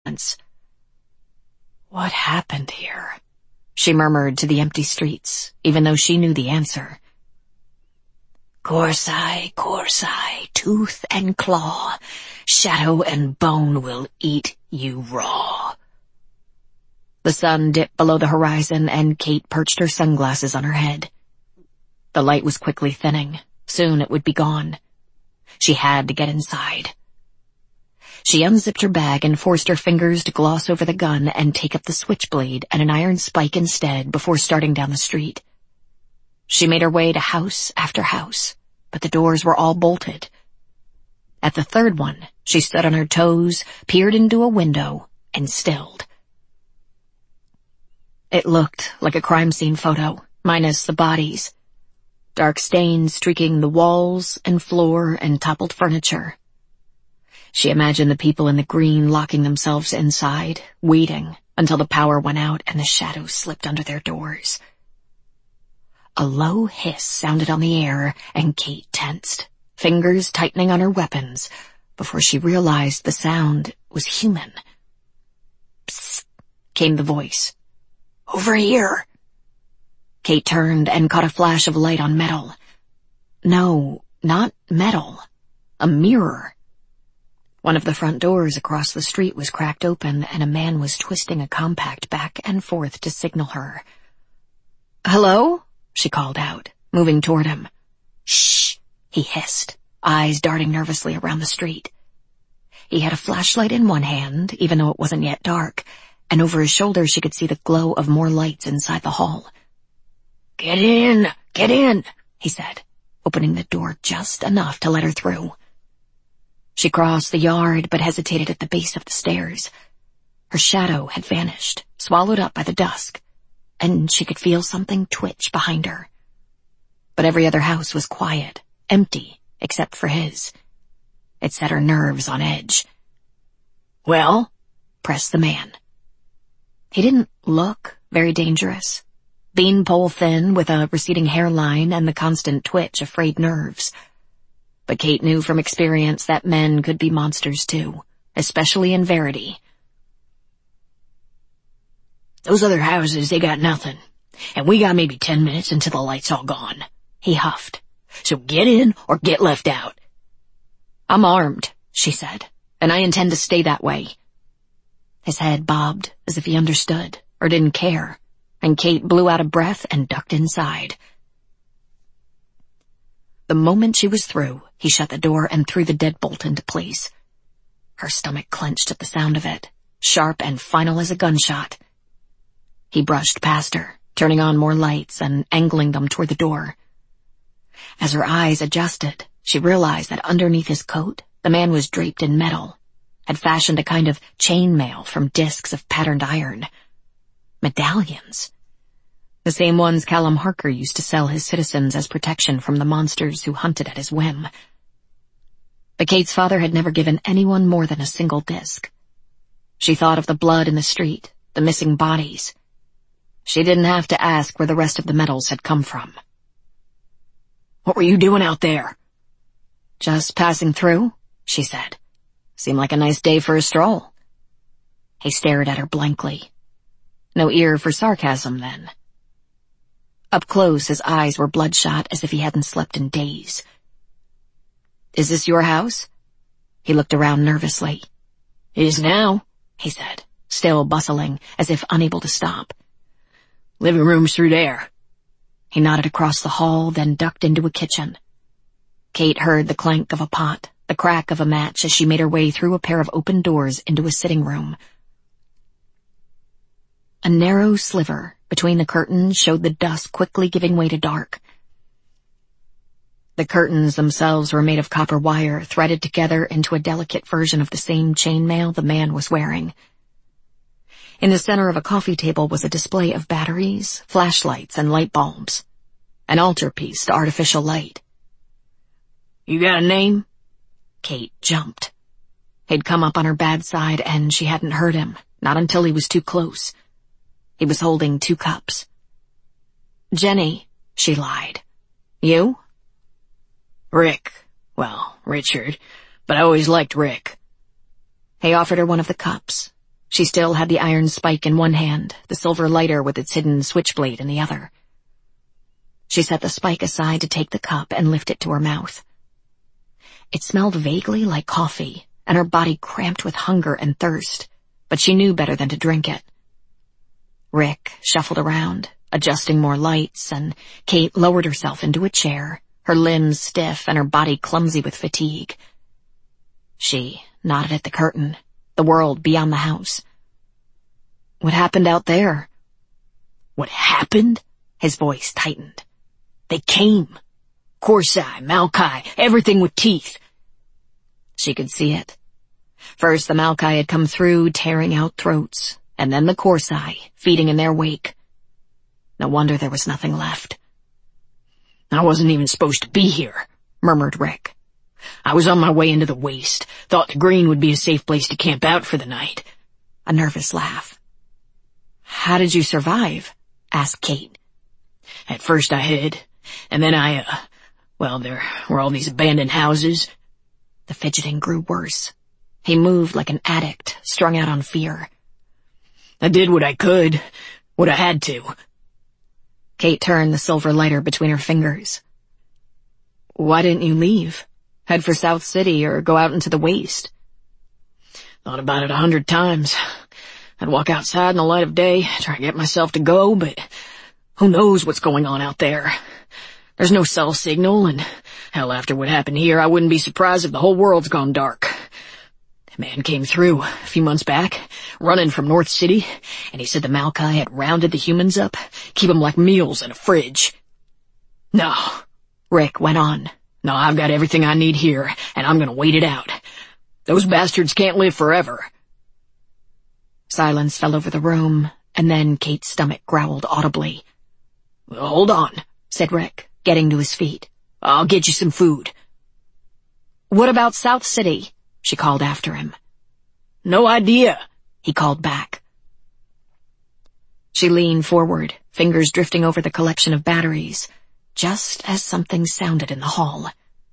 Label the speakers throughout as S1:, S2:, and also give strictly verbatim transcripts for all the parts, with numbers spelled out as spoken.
S1: moments. What happened here? She murmured to the empty streets, even though she knew the answer. Corsai, Corsai, tooth and claw, shadow and bone will eat you raw. The sun dipped below the horizon and Kate perched her sunglasses on her head. The light was quickly thinning. Soon it would be gone. She had to get inside. She unzipped her bag and forced her fingers to gloss over the gun and take up the switchblade and an iron spike instead before starting down the street. She made her way to house after house, but the doors were all bolted. At the third one, she stood on her toes, peered into a window, and stilled. It looked like a crime scene photo, minus the bodies. Dark stains streaking the walls and floor and toppled furniture. She imagined the people in the green locking themselves inside, waiting until the power went out and the shadows slipped under their doors. A low hiss sounded on the air, and Kate tensed, fingers tightening on her weapons, before she realized the sound was human. Psst, came the voice. Over here. Kate turned and caught a flash of light on metal. No, not metal. A mirror. One of the front doors across the street was cracked open, and a man was twisting a compact back and forth to signal her. Hello? She called out, moving toward him. Shh, he hissed, eyes darting nervously around the street. He had a flashlight in one hand, even though it wasn't yet dark, and over his shoulder she could see the glow of more lights inside the hall. Get in, get in, he said, opening the door just enough to let her through. She crossed the yard but hesitated at the base of the stairs. Her shadow had vanished, swallowed up by the dusk, and she could feel something twitch behind her. But every other house was quiet, empty, except for his. It set her nerves on edge. Well, pressed the man. He didn't look very dangerous. Beanpole thin with a receding hairline and the constant twitch of frayed nerves. But Kate knew from experience that men could be monsters too, especially in Verity. Those other houses, they got nothing. And we got maybe ten minutes until the light's all gone, he huffed. So get in or get left out. I'm armed, she said, and I intend to stay that way. His head bobbed as if he understood or didn't care, and Kate blew out a breath and ducked inside. The moment she was through, he shut the door and threw the deadbolt into place. Her stomach clenched at the sound of it, sharp and final as a gunshot. He brushed past her, turning on more lights and angling them toward the door. As her eyes adjusted, she realized that underneath his coat, the man was draped in metal, had fashioned a kind of chainmail from discs of patterned iron. Medallions. The same ones Callum Harker used to sell his citizens as protection from the monsters who hunted at his whim. But Kate's father had never given anyone more than a single disc. She thought of the blood in the street, the missing bodies. She didn't have to ask where the rest of the medals had come from. What were you doing out there? Just passing through, she said. Seemed like a nice day for a stroll. He stared at her blankly. No ear for sarcasm, then. Up close, his eyes were bloodshot as if he hadn't slept in days. Is this your house? He looked around nervously. It is now, he said, still bustling, as if unable to stop. Living room's through there. He nodded across the hall, then ducked into a kitchen. Kate heard the clank of a pot, the crack of a match as she made her way through a pair of open doors into a sitting room. A narrow sliver between the curtains showed the dusk quickly giving way to dark. The curtains themselves were made of copper wire threaded together into a delicate version of the same chainmail the man was wearing. In the center of a coffee table was a display of batteries, flashlights, and light bulbs. An altarpiece to artificial light. You got a name? Kate jumped. He'd come up on her bad side and she hadn't heard him, not until he was too close. He was holding two cups. Jenny, she lied. You? Rick. Well, Richard, but I always liked Rick. He offered her one of the cups. She still had the iron spike in one hand, the silver lighter with its hidden switchblade in the other. She set the spike aside to take the cup and lift it to her mouth. It smelled vaguely like coffee, and her body cramped with hunger and thirst, but she knew better than to drink it. Rick shuffled around, adjusting more lights, and Kate lowered herself into a chair, her limbs stiff and her body clumsy with fatigue. She nodded at the curtain, the world beyond the house. What happened out there?
S2: What happened? His voice tightened. They came. Korsai, Maokai, everything with teeth.
S1: She could see it. First the Maokai had come through, tearing out throats, and then the Korsai, feeding in their wake. No wonder there was nothing left.
S2: I wasn't even supposed to be here, murmured Rick. I was on my way into the waste, thought the green would be a safe place to camp out for the night.
S1: A nervous laugh. How did you survive? Asked Kate.
S2: At first I hid, and then I, uh, well, there were all these abandoned houses.
S1: The fidgeting grew worse. He moved like an addict, strung out on fear.
S2: I did what I could, what I had to.
S1: Kate turned the silver lighter between her fingers. Why didn't you leave? Head for South City or go out into the waste?
S2: Thought about it a hundred times. I'd walk outside in the light of day, try to get myself to go, but who knows what's going on out there. There's no cell signal, and hell, after what happened here, I wouldn't be surprised if the whole world's gone dark. A man came through a few months back, running from North City, and he said the Maokai had rounded the humans up, keep them like meals in a fridge. No,
S1: Rick went on.
S2: No, I've got everything I need here, and I'm gonna wait it out. Those bastards can't live forever.
S1: Silence fell over the room, and then Kate's stomach growled audibly.
S2: Well, hold on,
S1: said Rick, getting to his feet.
S2: I'll get you some food.
S1: What about South City? She called after him.
S2: No idea,
S1: he called back. She leaned forward, fingers drifting over the collection of batteries, just as something sounded in the hall.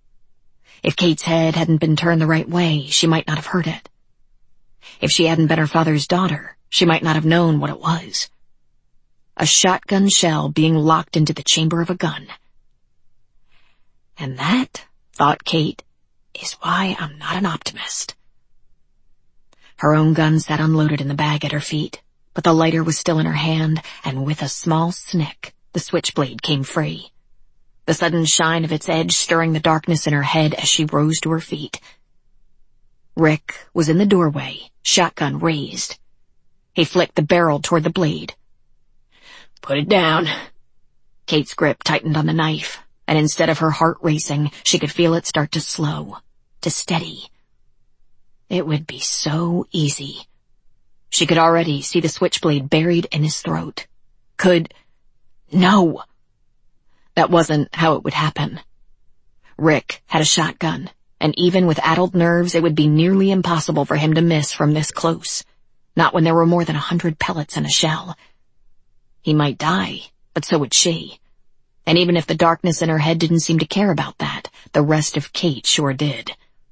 S1: If Kate's head hadn't been turned the right way, she might not have heard it. If she hadn't been her father's daughter, she might not have known what it was. A shotgun shell being locked into the chamber of a gun. And that, thought Kate, is why I'm not an optimist. Her own gun sat unloaded in the bag at her feet, but the lighter was still in her hand, and with a small snick, the switchblade came free. The sudden shine of its edge stirring the darkness in her head as she rose to her feet. Rick was in the doorway, shotgun raised. He flicked the barrel toward the blade.
S2: Put it down.
S1: Kate's grip tightened on the knife, and instead of her heart racing, she could feel it start to slow, to steady. It would be so easy. She could already see the switchblade buried in his throat. Could... No! That wasn't how it would happen. Rick had a shotgun, and even with addled nerves, it would be nearly impossible for him to miss from this close. Not when there were more than a hundred pellets in a shell. He might die, but so would she. And even if the darkness in her head didn't seem to care about that, the rest of Kate sure did.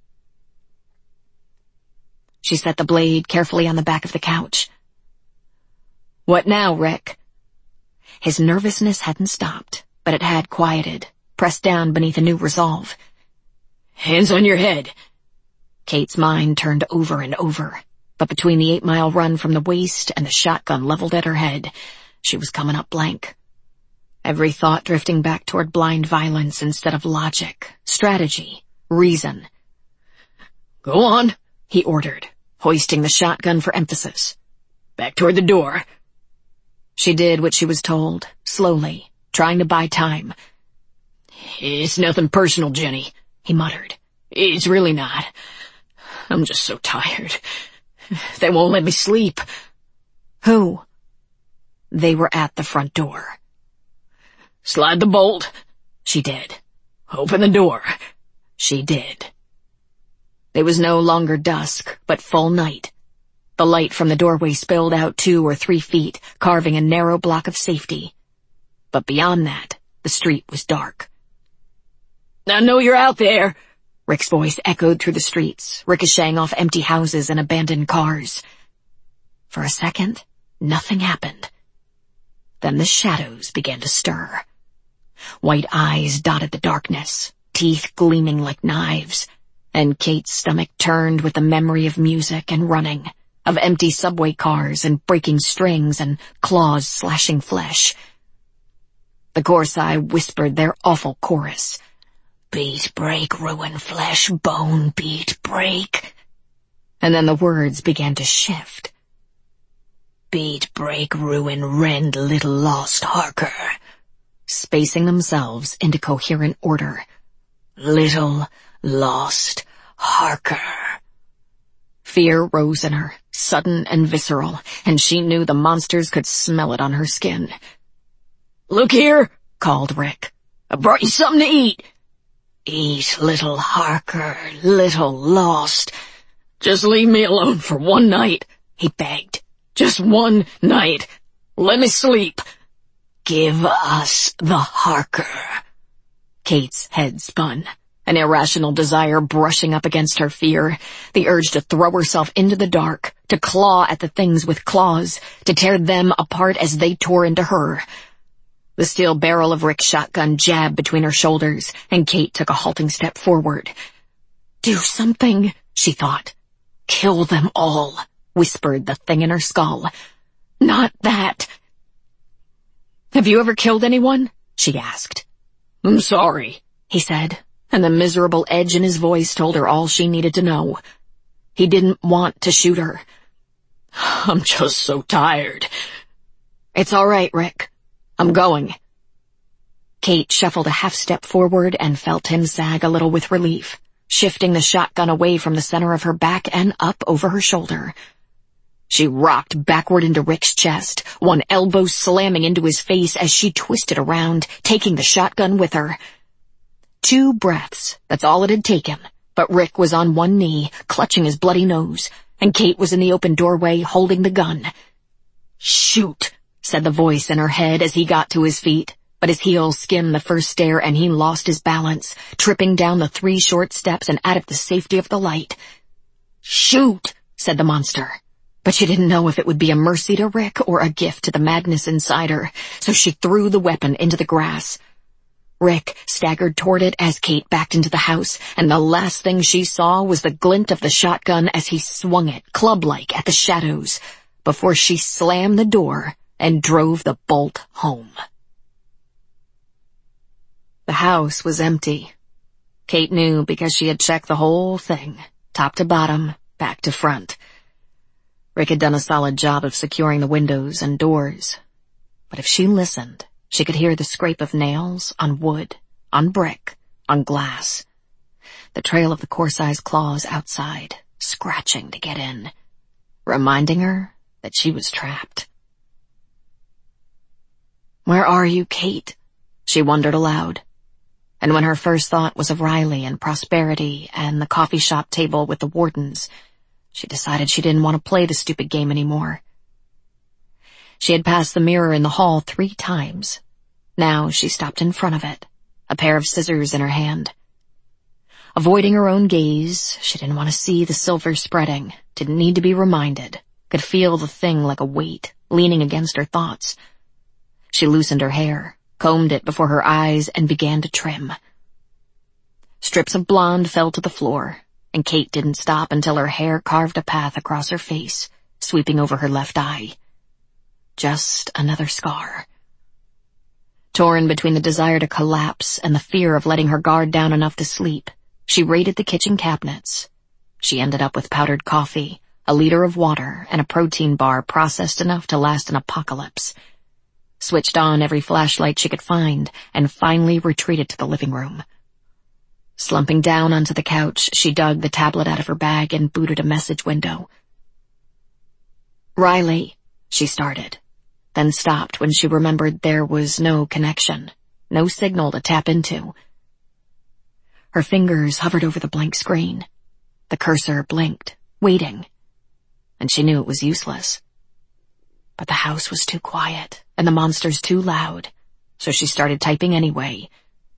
S1: She set the blade carefully on the back of the couch. What now, Rick? His nervousness hadn't stopped, but it had quieted, pressed down beneath a new resolve.
S2: Hands on your head.
S1: Kate's mind turned over and over, but between the eight-mile run from the waist and the shotgun leveled at her head, she was coming up blank. Every thought drifting back toward blind violence instead of logic, strategy, reason.
S2: Go on,
S1: he ordered, hoisting the shotgun for emphasis.
S2: Back toward the door.
S1: She did what she was told, slowly, trying to buy time.
S2: It's nothing personal, Jenny,
S1: he muttered.
S2: It's really not. I'm just so tired. They won't let me sleep.
S1: Who? They were at the front door.
S2: Slide the bolt.
S1: She did.
S2: Open the door.
S1: She did. It was no longer dusk, but full night. The light from the doorway spilled out two or three feet, carving a narrow block of safety. But beyond that, the street was dark.
S2: I know you're out there,
S1: Rick's voice echoed through the streets, ricocheting off empty houses and abandoned cars. For a second, nothing happened. Then the shadows began to stir. White eyes dotted the darkness, teeth gleaming like knives, and Kate's stomach turned with the memory of music and running, of empty subway cars and breaking strings and claws slashing flesh. The Corsai whispered their awful chorus. Beat, break, ruin, flesh, bone, beat, break. And then the words began to shift. Beat, break, ruin, rend, little lost Harker. Spacing themselves into coherent order. Little lost Harker. Fear rose in her, sudden and visceral, and she knew the monsters could smell it on her skin. "Look here," called Rick. "I brought you something to eat." "Eat, little Harker, little lost." "Just leave me alone for one night," he begged. "Just one night. Let me sleep." "Give us the Harker." Kate's head spun, an irrational desire brushing up against her fear, the urge to throw herself into the dark, to claw at the things with claws, to tear them apart as they tore into her. The steel barrel of Rick's shotgun jabbed between her shoulders, and Kate took a halting step forward. "Do something," she thought. "Kill them all," whispered the thing in her skull. "Not that." "Have you ever killed anyone?" she asked. "I'm sorry," he said, and the miserable edge in his voice told her all she needed to know. He didn't want to shoot her. "I'm just so tired." "It's all right, Rick. I'm going." Kate shuffled a half-step forward and felt him sag a little with relief, shifting the shotgun away from the center of her back and up over her shoulder. She rocked backward into Rick's chest, one elbow slamming into his face as she twisted around, taking the shotgun with her. Two breaths, that's all it had taken, but Rick was on one knee, clutching his bloody nose, and Kate was in the open doorway holding the gun. "Shoot," said the voice in her head as he got to his feet, but his heels skimmed the first stair and he lost his balance, tripping down the three short steps and out of the safety of the light. "Shoot," said the monster. But she didn't know if it would be a mercy to Rick or a gift to the madness inside her, so she threw the weapon into the grass. Rick staggered toward it as Kate backed into the house, and the last thing she saw was the glint of the shotgun as he swung it, club-like, at the shadows, before she slammed the door and drove the bolt home. The house was empty. Kate knew because she had checked the whole thing, top to bottom, back to front. Rick had done a solid job of securing the windows and doors. But if she listened, she could hear the scrape of nails on wood, on brick, on glass. The trail of the Corsai's claws outside, scratching to get in, reminding her that she was trapped. "Where are you, Kate?" she wondered aloud. And when her first thought was of Riley and Prosperity and the coffee shop table with the wardens, she decided she didn't want to play the stupid game anymore. She had passed the mirror in the hall three times. Now she stopped in front of it, a pair of scissors in her hand. Avoiding her own gaze, she didn't want to see the silver spreading, didn't need to be reminded, could feel the thing like a weight, leaning against her thoughts. She loosened her hair, combed it before her eyes, and began to trim. Strips of blonde fell to the floor, and Kate didn't stop until her hair carved a path across her face, sweeping over her left eye. Just another scar. Torn between the desire to collapse and the fear of letting her guard down enough to sleep, she raided the kitchen cabinets. She ended up with powdered coffee, a liter of water, and a protein bar processed enough to last an apocalypse. Switched on every flashlight she could find, and finally retreated to the living room. Slumping down onto the couch, she dug the tablet out of her bag and booted a message window. "Riley," she started, then stopped when she remembered there was no connection, no signal to tap into. Her fingers hovered over the blank screen. The cursor blinked, waiting, and she knew it was useless. But the house was too quiet, and the monsters too loud, so she started typing anyway.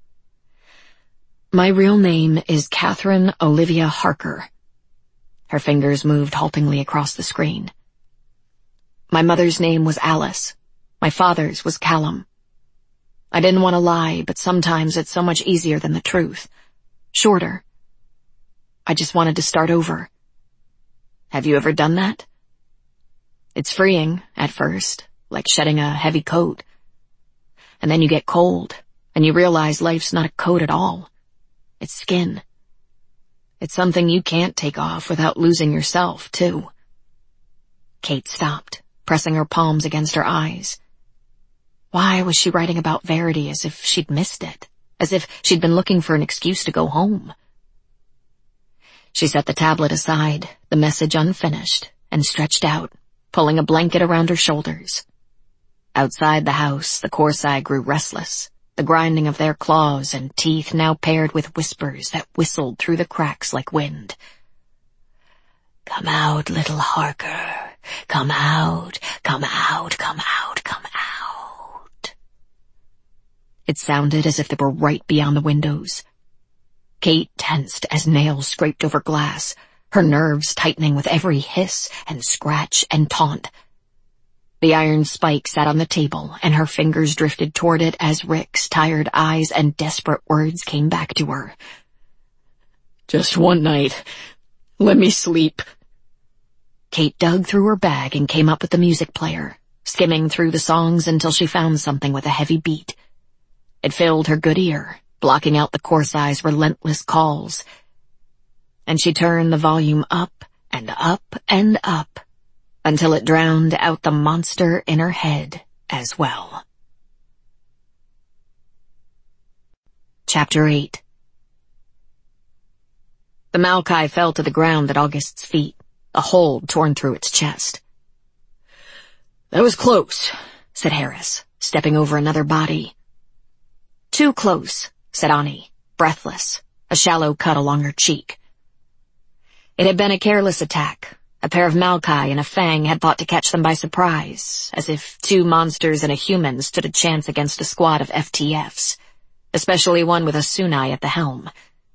S1: "My real name is Catherine Olivia Harker." Her fingers moved haltingly across the screen. My mother's name was Alice. My father's was Callum. I didn't want to lie, but sometimes it's so much easier than the truth. Shorter. I just wanted to start over. Have you ever done that? It's freeing, at first, like shedding a heavy coat. And then you get cold, and you realize life's not a coat at all. It's skin. It's something you can't take off without losing yourself, too. Kate stopped, pressing her palms against her eyes. Why was she writing about Verity as if she'd missed it, as if she'd been looking for an excuse to go home? She set the tablet aside, the message unfinished, and stretched out, pulling a blanket around her shoulders. Outside the house, the Corsai grew restless, the grinding of their claws and teeth now paired with whispers that whistled through the cracks like wind. Come out, little Harker. Come out, come out, come out, come out. It sounded as if they were right beyond the windows. Kate tensed as nails scraped over glass, her nerves tightening with every hiss and scratch and taunt. The iron spike sat on the table, and her fingers drifted toward it as Rick's tired eyes and desperate words came back to her.
S2: Just one night. Let me sleep.
S1: Kate dug through her bag and came up with the music player, skimming through the songs until she found something with a heavy beat. It filled her good ear, blocking out the Corsai's relentless calls. And she turned the volume up and up and up until it drowned out the monster in her head as well. Chapter eight. The Maokai fell to the ground at August's feet, a hole torn through its chest.
S2: That was close,
S1: said Harris, stepping over another body. Too close, said Ani, breathless, a shallow cut along her cheek. It had been a careless attack. A pair of Maokai and a Fang had thought to catch them by surprise, as if two monsters and a human stood a chance against a squad of F T Fs, especially one with a Sunai at the helm.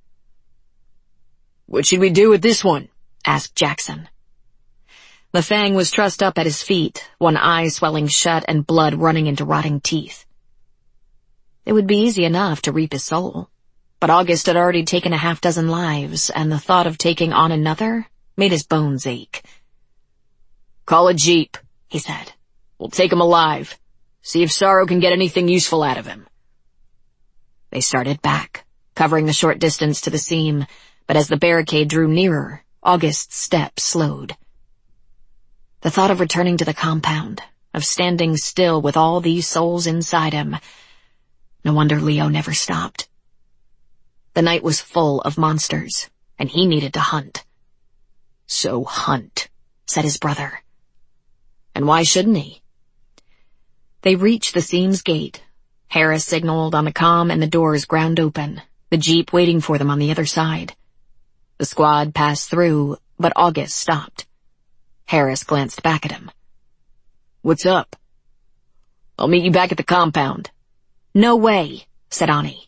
S2: What should we do with this one?
S1: Asked Jackson. The Fang was trussed up at his feet, one eye swelling shut and blood running into rotting teeth. It would be easy enough to reap his soul, but August had already taken a half dozen lives, and the thought of taking on another made his bones ache.
S2: Call a jeep,
S1: he said.
S2: We'll take him alive. See if Sorrow can get anything useful out of him.
S1: They started back, covering the short distance to the seam, but as the barricade drew nearer, August's step slowed. The thought of returning to the compound, of standing still with all these souls inside him. No wonder Leo never stopped. The night was full of monsters, and he needed to hunt.
S2: So hunt,
S1: said his brother. And why shouldn't he? They reached the seam's gate. Harris signaled on the comm and the doors ground open, the jeep waiting for them on the other side. The squad passed through, but August stopped. Harris glanced back at him.
S2: What's up? I'll meet you back at the compound.
S1: No way, said Ani.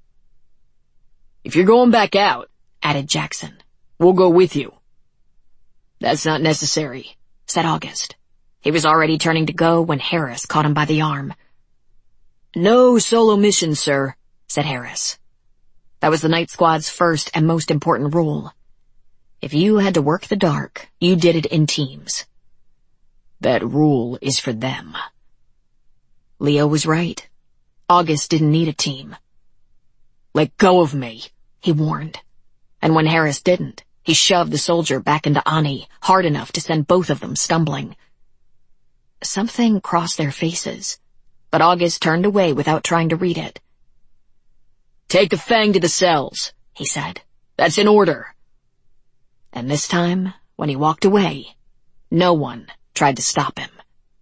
S2: If you're going back out,
S1: added Jackson,
S2: we'll go with you.
S1: That's not necessary, said August. He was already turning to go when Harris caught him by the arm.
S2: No solo mission, sir,
S1: said Harris. That was the night squad's first and most important rule. If you had to work the dark, you did it in teams.
S2: That rule is for them.
S1: Leo was right. August didn't need a team.
S2: Let go of me,
S1: he warned. And when Harris didn't, he shoved the soldier back into Ani, hard enough to send both of them stumbling. Something crossed their faces, but August turned away without trying to read it.
S2: Take the Fang to the cells,
S1: he said.
S2: That's in order.
S1: And this time, when he walked away, no one tried to stop him.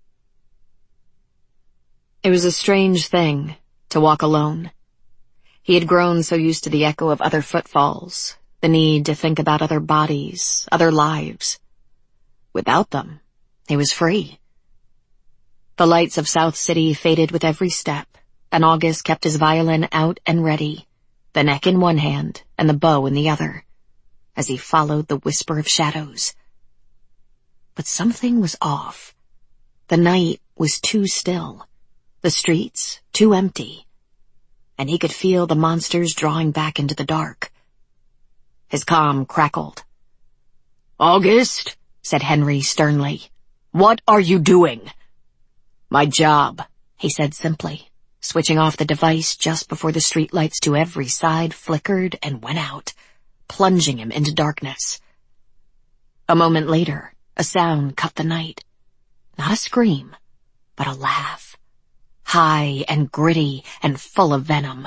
S1: It was a strange thing to walk alone. He had grown so used to the echo of other footfalls, the need to think about other bodies, other lives. Without them, he was free. The lights of South City faded with every step, and August kept his violin out and ready, the neck in one hand and the bow in the other, as he followed the whisper of shadows. But something was off. The night was too still, the streets too empty, and he could feel the monsters drawing back into the dark. His comm crackled.
S2: "August," said Henry sternly, "what are you doing?"
S1: "My job," he said simply, switching off the device just before the streetlights to every side flickered and went out, plunging him into darkness. A moment later, a sound cut the night. Not a scream, but a laugh, high and gritty and full of venom.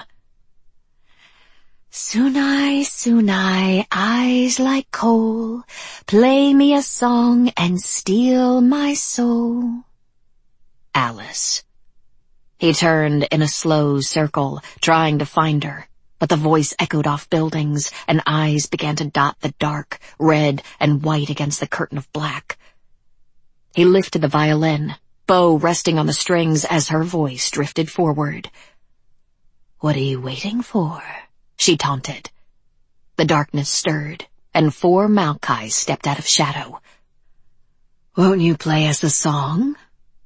S1: "Sunai, Sunai, eyes like coal, play me a song and steal my soul." Alice. He turned in a slow circle, trying to find her, but the voice echoed off buildings, and eyes began to dot the dark, red and white against the curtain of black. He lifted the violin, bow resting on the strings as her voice drifted forward. "What are you waiting for?" she taunted. The darkness stirred, and four Maokai stepped out of shadow. "Won't you play us a song?"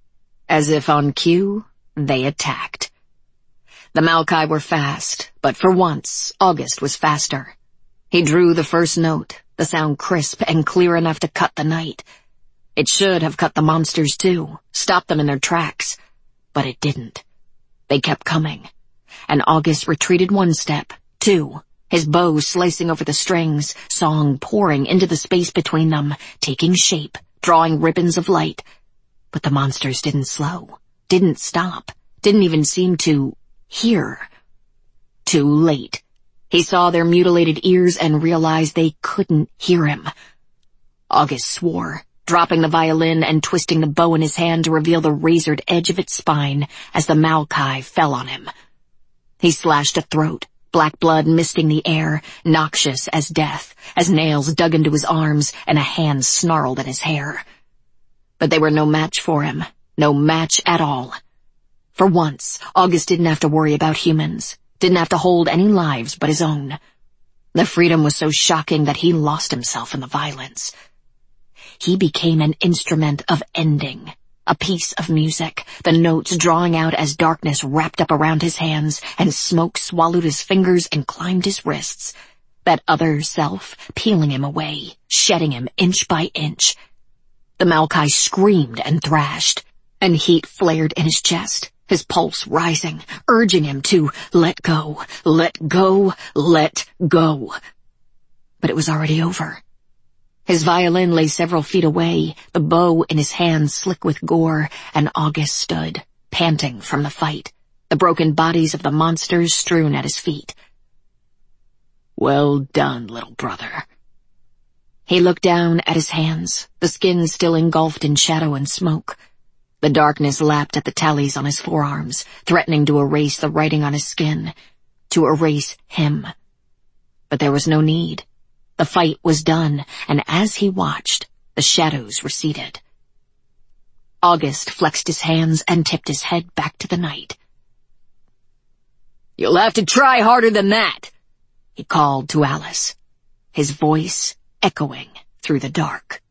S1: As if on cue, they attacked. The Maokai were fast, but for once, August was faster. He drew the first note, the sound crisp and clear enough to cut the night. It should have cut the monsters too, stopped them in their tracks, but it didn't. They kept coming, and August retreated one step, two, his bow slicing over the strings, song pouring into the space between them, taking shape, drawing ribbons of light. But the monsters didn't slow, didn't stop, didn't even seem to hear. Too late. He saw their mutilated ears and realized they couldn't hear him. August swore, dropping the violin and twisting the bow in his hand to reveal the razored edge of its spine as the Maokai fell on him. He slashed a throat, black blood misting the air, noxious as death, as nails dug into his arms and a hand snarled in his hair. But they were no match for him, no match at all. For once, August didn't have to worry about humans, didn't have to hold any lives but his own. The freedom was so shocking that he lost himself in the violence. He became an instrument of ending, a piece of music, the notes drawing out as darkness wrapped up around his hands and smoke swallowed his fingers and climbed his wrists. That other self peeling him away, shedding him inch by inch. The Maokai screamed and thrashed, and heat flared in his chest, his pulse rising, urging him to let go, let go, let go. But it was already over. His violin lay several feet away, the bow in his hand slick with gore, and August stood, panting from the fight, the broken bodies of the monsters strewn at his feet. "Well done, little brother." He looked down at his hands, the skin still engulfed in shadow and smoke. The darkness lapped at the tallies on his forearms, threatening to erase the writing on his skin, to erase him. But there was no need. The fight was done, and as he watched, the shadows receded. August flexed his hands and tipped his head back to the night. "You'll have to try harder than that," he called to Alice, his voice echoing through the dark.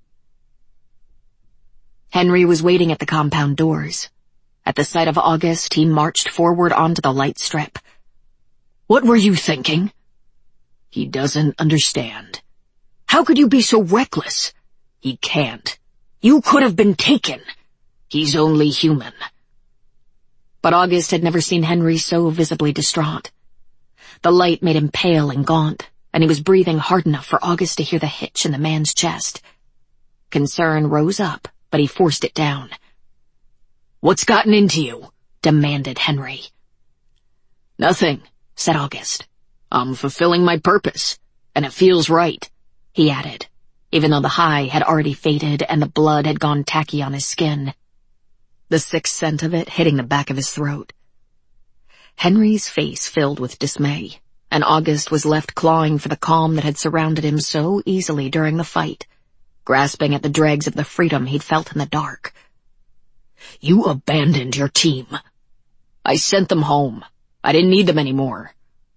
S1: Henry was waiting at the compound doors. At the sight of August, he marched forward onto the light strip. "What were you thinking?" "He doesn't understand." "How could you be so reckless?" "He can't. You could have been taken. He's only human." But August had never seen Henry so visibly distraught. The light made him pale and gaunt, and he was breathing hard enough for August to hear the hitch in the man's chest. Concern rose up, but he forced it down. "What's gotten into you?" demanded Henry. "Nothing," said August. "I'm fulfilling my purpose, and it feels right," he added, even though the high had already faded and the blood had gone tacky on his skin, the sick scent of it hitting the back of his throat. Henry's face filled with dismay, and August was left clawing for the calm that had surrounded him so easily during the fight, grasping at the dregs of the freedom he'd felt in the dark. "You abandoned your team. I sent them home. I didn't need them anymore."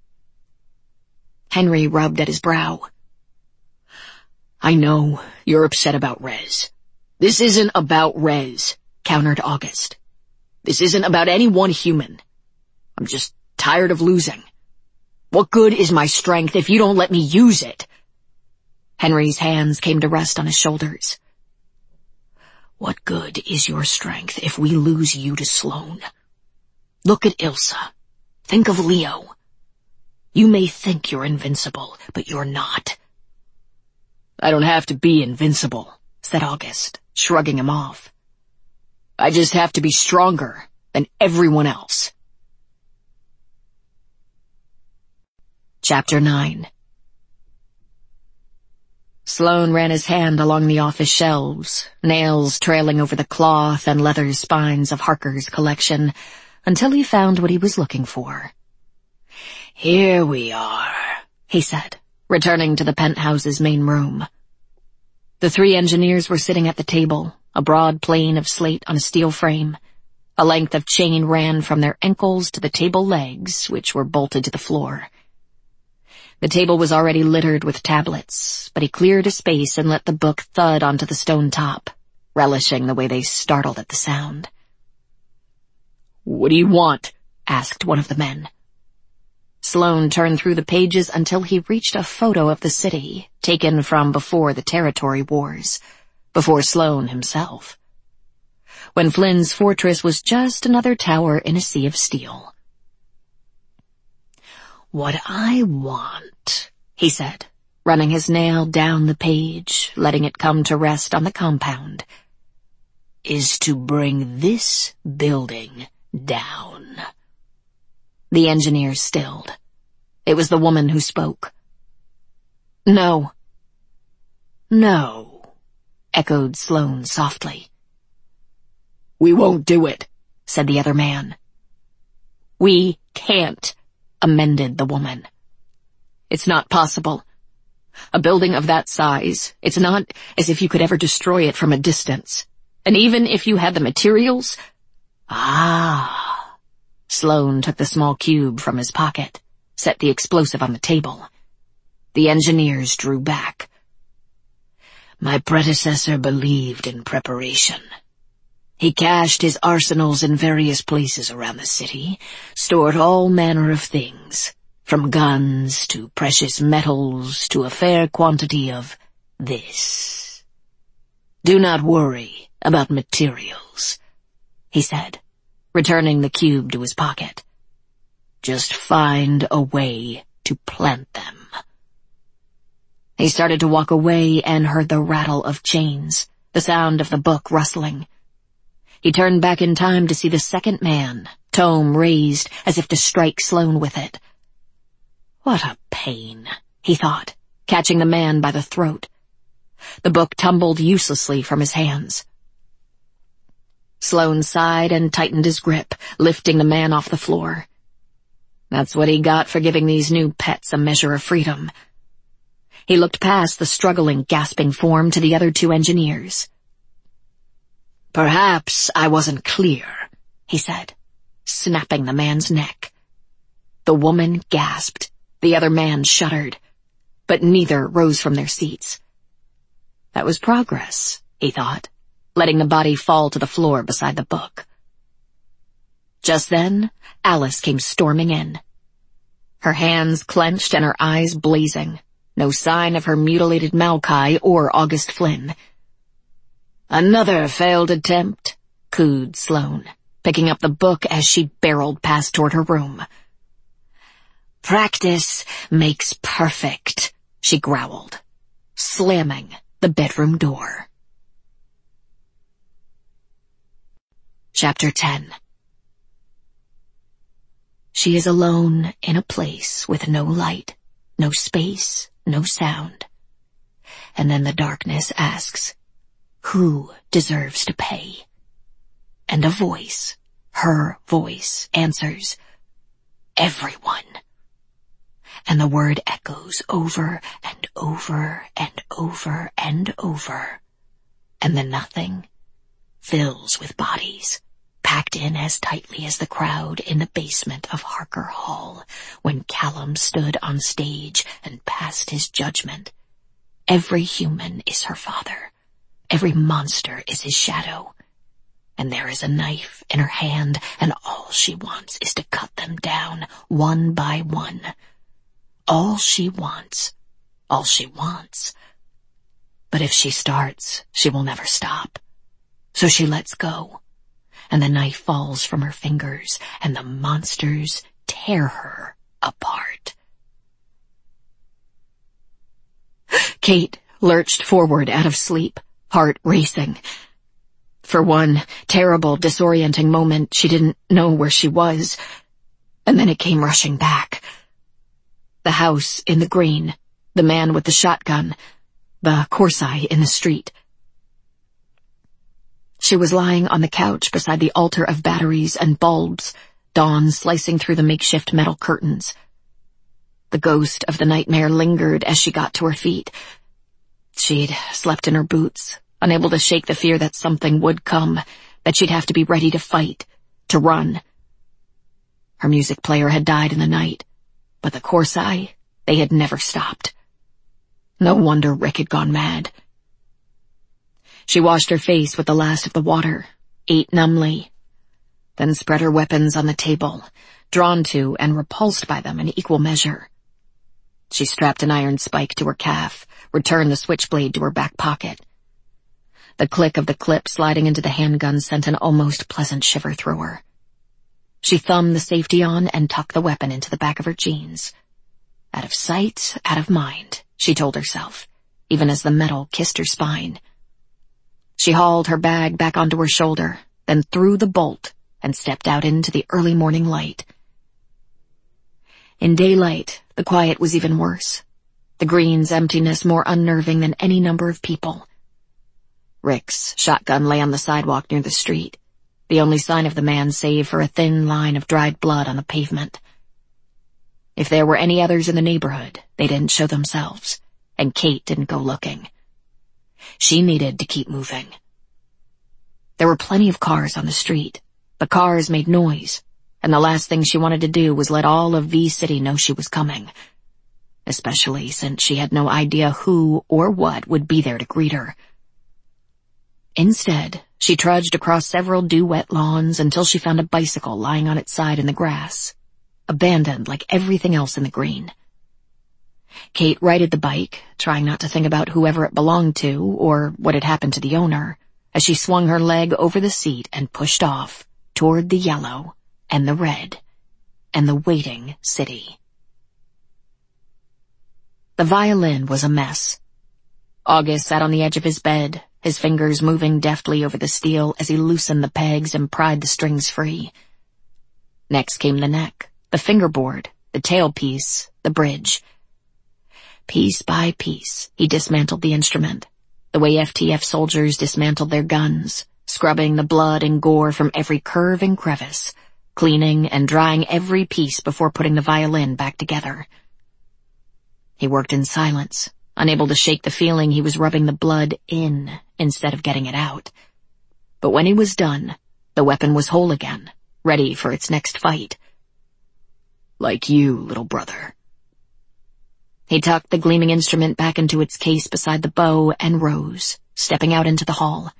S1: Henry rubbed at his brow. "I know you're upset about Rez. This isn't about Rez.
S2: countered August. "This isn't about any one human. I'm just tired of losing. What good is my strength if you don't let me use it?"
S1: Henry's hands came to rest on his shoulders.
S2: "What good is your strength if we lose you to Sloane? Look at Ilsa. Think of Leo. You may think you're invincible, but you're not." "I don't have to be invincible," said August, shrugging him off. "I just have to be stronger than everyone else."
S1: Chapter nine. Sloane ran his hand along the office shelves, nails trailing over the cloth and leather spines of Harker's collection, until he found what he was looking for.
S2: "Here we are,"
S1: he said, returning to the penthouse's main room. The three engineers were sitting at the table, a broad plane of slate on a steel frame. A length of chain ran from their ankles to the table legs, which were bolted to the floor. The table was already littered with tablets, but he cleared a space and let the book thud onto the stone top, relishing the way they startled at the sound.
S2: "What do you want?"
S1: asked one of the men. Sloane turned through the pages until he reached a photo of the city, taken from before the territory wars, before Sloane himself, when Flynn's fortress was just another tower in a sea of steel.
S2: "What I want,"
S1: he said, running his nail down the page, letting it come to rest on the compound,
S2: "is to bring this building down."
S1: The engineer stilled. It was the woman who spoke. "No."
S2: "No,"
S1: echoed Sloane softly.
S2: "We won't do it,"
S1: said the other man. "We can't," amended the woman. "It's not possible. A building of that size, it's not as if you could ever destroy it from a distance. And even if you had the materials—"
S2: "Ah."
S1: Sloane took the small cube from his pocket, set the explosive on the table. The engineers drew back.
S2: "My predecessor believed in preparation. He cached his arsenals in various places around the city, stored all manner of things, from guns to precious metals to a fair quantity of this. Do not worry about materials," he said, returning the cube to his pocket. "Just find a way to plant them."
S1: He started to walk away and heard the rattle of chains, the sound of the book rustling. He turned back in time to see the second man, tome raised as if to strike Sloane with it. What a pain, he thought, catching the man by the throat. The book tumbled uselessly from his hands. Sloane sighed and tightened his grip, lifting the man off the floor. That's what he got for giving these new pets a measure of freedom. He looked past the struggling, gasping form to the other two engineers.
S2: "Perhaps I wasn't clear,"
S1: he said, snapping the man's neck. The woman gasped. The other man shuddered. But neither rose from their seats. That was progress, he thought, letting the body fall to the floor beside the book. Just then, Alice came storming in. Her hands clenched and her eyes blazing. No sign of her mutilated Maokai or August Flynn.
S2: "Another failed attempt,"
S1: cooed Sloane, picking up the book as she barreled past toward her room.
S2: "Practice makes perfect,"
S1: she growled, slamming the bedroom door. Chapter ten. She is alone in a place with no light, no space, no sound. And then the darkness asks, who deserves to pay? And a voice, her voice, answers, everyone. And the word echoes over and over and over and over. And the nothing fills with bodies, packed in as tightly as the crowd in the basement of Harker Hall when Callum stood on stage and passed his judgment. Every human is her father. Every monster is his shadow. and there is a knife in her hand, and all she wants is to cut them down one by one. All she wants. All she wants. But if she starts, she will never stop. So she lets go, and the knife falls from her fingers, and the monsters tear her apart. Kate lurched forward out of sleep, heart racing. For one terrible, disorienting moment, she didn't know where she was, and then it came rushing back. The house in the green, the man with the shotgun, the Corsi in the street. She was lying on the couch beside the altar of batteries and bulbs, dawn slicing through the makeshift metal curtains. The ghost of the nightmare lingered as she got to her feet. She'd slept in her boots, unable to shake the fear that something would come, that she'd have to be ready to fight, to run. Her music player had died in the night, but the Corsi, they had never stopped. No wonder Rick had gone mad. She washed her face with the last of the water, ate numbly, then spread her weapons on the table, drawn to and repulsed by them in equal measure. She strapped an iron spike to her calf, returned the switchblade to her back pocket. The click of the clip sliding into the handgun sent an almost pleasant shiver through her. She thumbed the safety on and tucked the weapon into the back of her jeans. Out of sight, out of mind, she told herself, even as the metal kissed her spine. She hauled her bag back onto her shoulder, then threw the bolt and stepped out into the early morning light. In daylight, the quiet was even worse. The green's emptiness more unnerving than any number of people. Rick's shotgun lay on the sidewalk near the street, the only sign of the man save for a thin line of dried blood on the pavement. If there were any others in the neighborhood, they didn't show themselves, and Kate didn't go looking. She needed to keep moving. There were plenty of cars on the street. The cars made noise, and the last thing she wanted to do was let all of V-City know she was coming, especially since she had no idea who or what would be there to greet her. Instead, she trudged across several dew-wet lawns until she found a bicycle lying on its side in the grass, abandoned like everything else in the green. Kate righted the bike, trying not to think about whoever it belonged to or what had happened to the owner, as she swung her leg over the seat and pushed off toward the yellow and the red and the waiting city. The violin was a mess. August sat on the edge of his bed, his fingers moving deftly over the steel as he loosened the pegs and pried the strings free. Next came the neck, the fingerboard, the tailpiece, the bridge. Piece by piece, he dismantled the instrument, the way F T F soldiers dismantled their guns, scrubbing the blood and gore from every curve and crevice, cleaning and drying every piece before putting the violin back together. He worked in silence, unable to shake the feeling he was rubbing the blood in instead of getting it out. But when he was done, the weapon was whole again, ready for its next fight. Like you, little brother. He tucked the gleaming instrument back into its case beside the bow and rose, stepping out into the hall.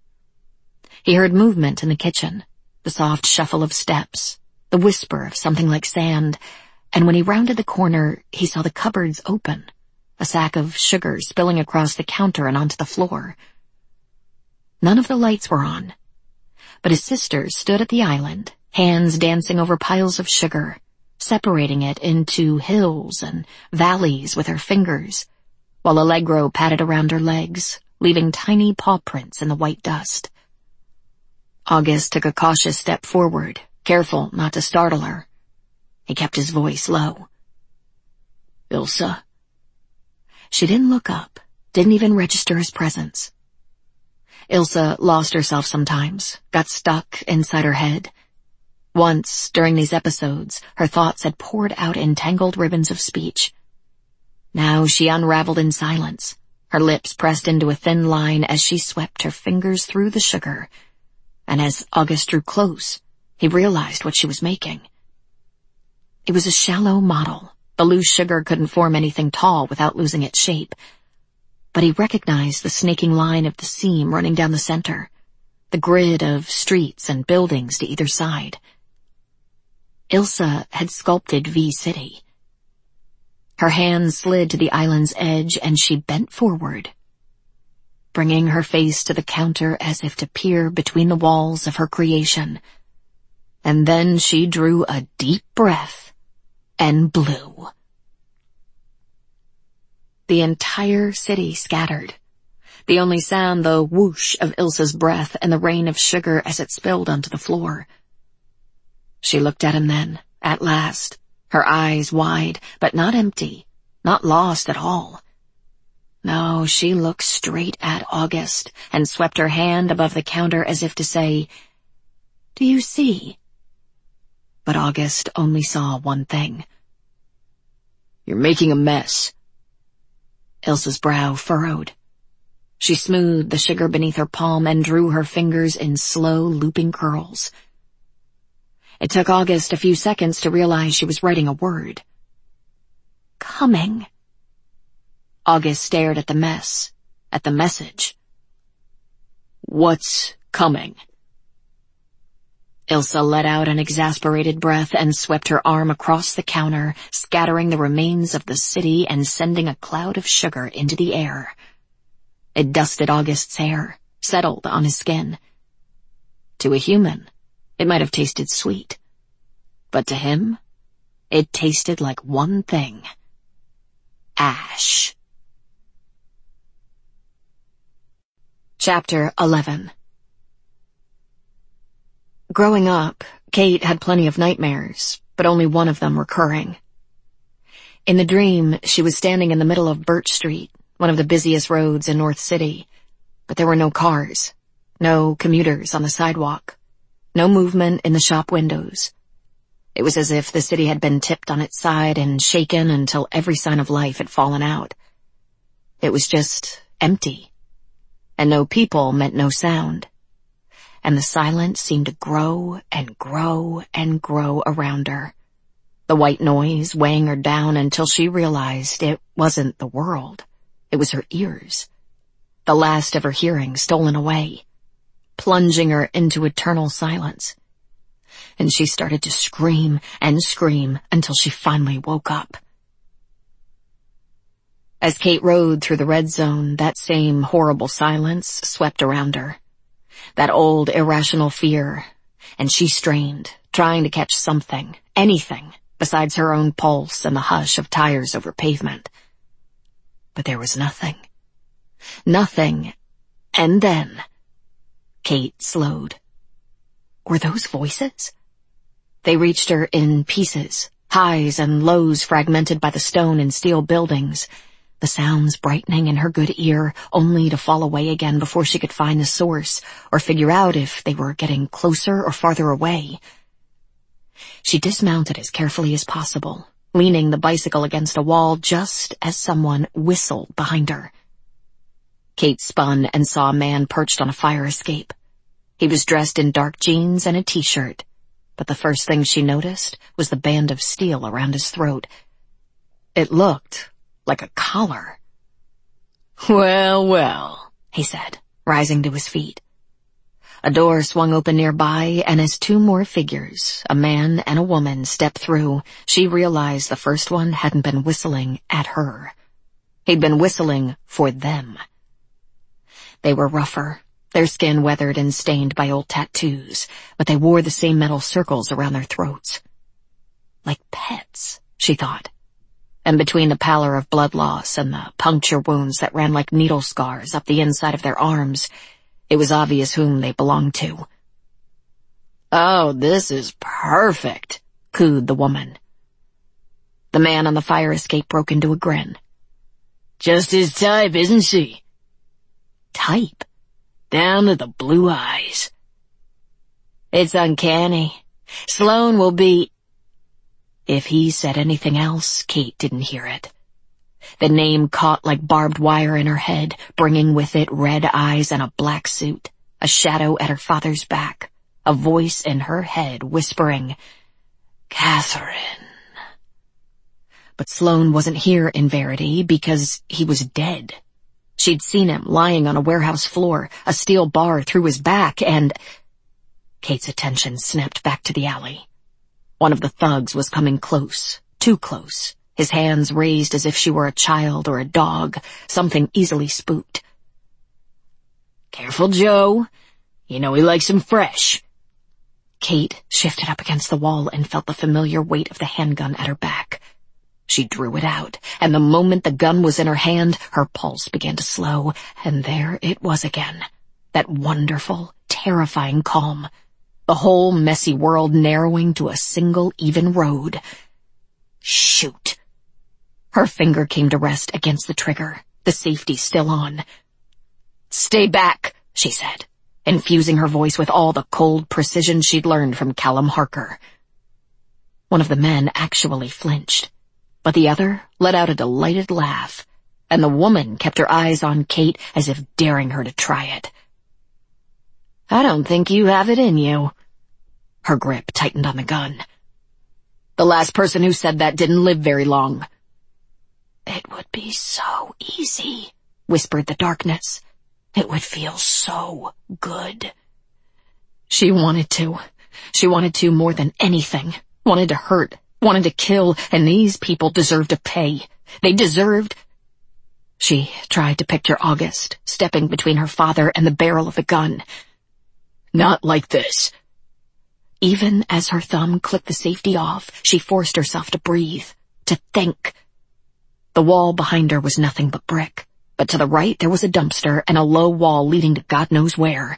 S1: He heard movement in the kitchen, the soft shuffle of steps, the whisper of something like sand, and when he rounded the corner, he saw the cupboards open, a sack of sugar spilling across the counter and onto the floor. None of the lights were on, but his sister stood at the island, hands dancing over piles of sugar, separating it into hills and valleys with her fingers, while Allegro patted around her legs, leaving tiny paw prints in the white dust. August took a cautious step forward, careful not to startle her. He kept his voice low. Ilsa? She didn't look up, didn't even register his presence. Ilsa lost herself sometimes, got stuck inside her head. Once, during these episodes, her thoughts had poured out in tangled ribbons of speech. Now she unraveled in silence, her lips pressed into a thin line as she swept her fingers through the sugar. And as August drew close, he realized what she was making. It was a shallow model. The loose sugar couldn't form anything tall without losing its shape. But he recognized the snaking line of the seam running down the center, the grid of streets and buildings to either side. Ilsa had sculpted V-City. Her hand slid to the island's edge and she bent forward, bringing her face to the counter as if to peer between the walls of her creation. And then she drew a deep breath and blew. The entire city scattered. The only sound the whoosh of Ilsa's breath and the rain of sugar as it spilled onto the floor. She looked at him then, at last, her eyes wide, but not empty, not lost at all. No, she looked straight at August and swept her hand above the counter as if to say, "Do you see?" But August only saw one thing.
S2: "You're making a mess."
S1: Ilsa's brow furrowed. She smoothed the sugar beneath her palm and drew her fingers in slow, looping curls. It took August a few seconds to realize she was writing a word. Coming. August stared at the mess, at the message.
S2: "What's coming?"
S1: Ilsa let out an exasperated breath and swept her arm across the counter, scattering the remains of the city and sending a cloud of sugar into the air. It dusted August's hair, settled on his skin. To a human, it might have tasted sweet. But to him, it tasted like one thing. Ash. Chapter eleven. Growing up, Kate had plenty of nightmares, but only one of them recurring. In the dream, she was standing in the middle of Birch Street, one of the busiest roads in North City, but there were no cars, no commuters on the sidewalk, no movement in the shop windows. It was as if the city had been tipped on its side and shaken until every sign of life had fallen out. It was just empty, and no people meant no sound. And the silence seemed to grow and grow and grow around her, the white noise weighing her down until she realized it wasn't the world. It was her ears, the last of her hearing stolen away, plunging her into eternal silence. And she started to scream and scream until she finally woke up. As Kate rode through the red zone, that same horrible silence swept around her. That old irrational fear, and she strained, trying to catch something, anything, besides her own pulse and the hush of tires over pavement. But there was nothing. Nothing. And then, Kate slowed. Were those voices? They reached her in pieces, highs and lows fragmented by the stone and steel buildings, the sounds brightening in her good ear, only to fall away again before she could find the source or figure out if they were getting closer or farther away. She dismounted as carefully as possible, leaning the bicycle against a wall just as someone whistled behind her. Kate spun and saw a man perched on a fire escape. He was dressed in dark jeans and a t-shirt, but the first thing she noticed was the band of steel around his throat. It looked like a collar.
S2: "Well, well,"
S1: he said, rising to his feet. A door swung open nearby, and as two more figures, a man and a woman, stepped through, she realized the first one hadn't been whistling at her. He'd been whistling for them. They were rougher, their skin weathered and stained by old tattoos, but they wore the same metal circles around their throats. Like pets, she thought. And between the pallor of blood loss and the puncture wounds that ran like needle scars up the inside of their arms, it was obvious whom they belonged to.
S2: "Oh, this is perfect,"
S1: cooed the woman. The man on the fire escape broke into a grin.
S2: "Just his type, isn't she?"
S1: Type?
S2: Down to the blue eyes.
S1: "It's uncanny. Sloane will be—" If he said anything else, Kate didn't hear it. The name caught like barbed wire in her head, bringing with it red eyes and a black suit, a shadow at her father's back, a voice in her head whispering, "Catherine." But Sloane wasn't here in Verity because he was dead. She'd seen him lying on a warehouse floor, a steel bar through his back, and... Kate's attention snapped back to the alley. One of the thugs was coming close, too close, his hands raised as if she were a child or a dog, something easily spooked.
S2: "Careful, Joe. You know he likes him fresh."
S1: Kate shifted up against the wall and felt the familiar weight of the handgun at her back. She drew it out, and the moment the gun was in her hand, her pulse began to slow, and there it was again. That wonderful, terrifying calm. The whole messy world narrowing to a single even road. Shoot. Her finger came to rest against the trigger, the safety still on. "Stay back," she said, infusing her voice with all the cold precision she'd learned from Callum Harker. One of the men actually flinched, but the other let out a delighted laugh, and the woman kept her eyes on Kate as if daring her to try it.
S2: "I don't think you have it in you."
S1: Her grip tightened on the gun. "The last person who said that didn't live very long." "It would be so easy," whispered the darkness. "It would feel so good." She wanted to. She wanted to more than anything. Wanted to hurt. Wanted to kill, and these people deserved to pay. They deserved... She tried to picture August, stepping between her father and the barrel of the gun.
S2: "Not like this."
S1: Even as her thumb clicked the safety off, she forced herself to breathe, to think. The wall behind her was nothing but brick, but to the right there was a dumpster and a low wall leading to God knows where.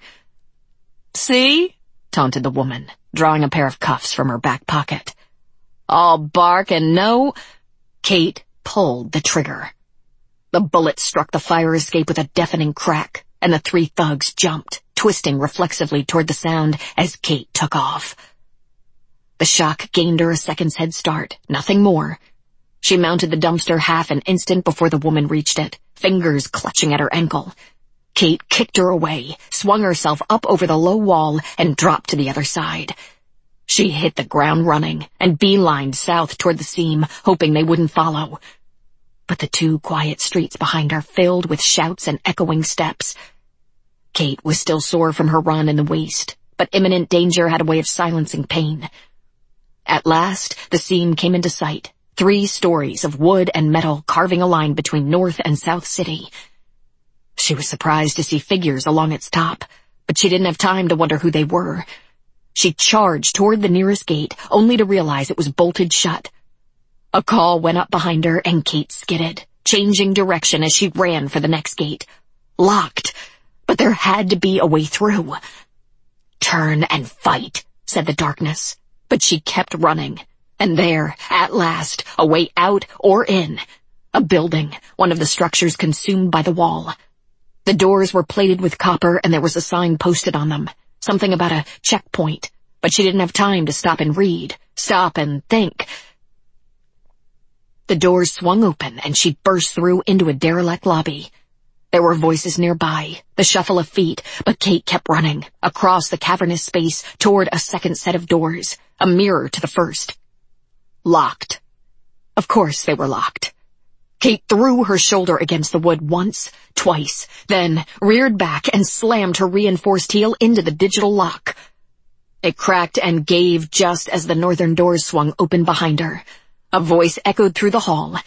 S2: "See?"
S1: taunted the woman, drawing a pair of cuffs from her back pocket.
S2: "All bark and no—"
S1: Kate pulled the trigger. The bullet struck the fire escape with a deafening crack, and the three thugs jumped, twisting reflexively toward the sound as Kate took off. The shock gained her a second's head start, nothing more. She mounted the dumpster half an instant before the woman reached it, fingers clutching at her ankle. Kate kicked her away, swung herself up over the low wall, and dropped to the other side. She hit the ground running and beelined south toward the seam, hoping they wouldn't follow. But the two quiet streets behind her filled with shouts and echoing steps. Kate was still sore from her run in the waist, but imminent danger had a way of silencing pain. At last, the seam came into sight, three stories of wood and metal carving a line between North and South City. She was surprised to see figures along its top, but she didn't have time to wonder who they were. She charged toward the nearest gate, only to realize it was bolted shut. A call went up behind her, and Kate skidded, changing direction as she ran for the next gate. Locked, but there had to be a way through. "Turn and fight," said the darkness, but she kept running. And there, at last, a way out or in. A building, one of the structures consumed by the wall. The doors were plated with copper, and there was a sign posted on them. Something about a checkpoint, but she didn't have time to stop and read, stop and think. The doors swung open, and she burst through into a derelict lobby. There were voices nearby, the shuffle of feet, but Kate kept running, across the cavernous space, toward a second set of doors, a mirror to the first. Locked. Of course they were locked. Kate threw her shoulder against the wood once, twice, then reared back and slammed her reinforced heel into the digital lock. It cracked and gave just as the northern doors swung open behind her. A voice echoed through the hall.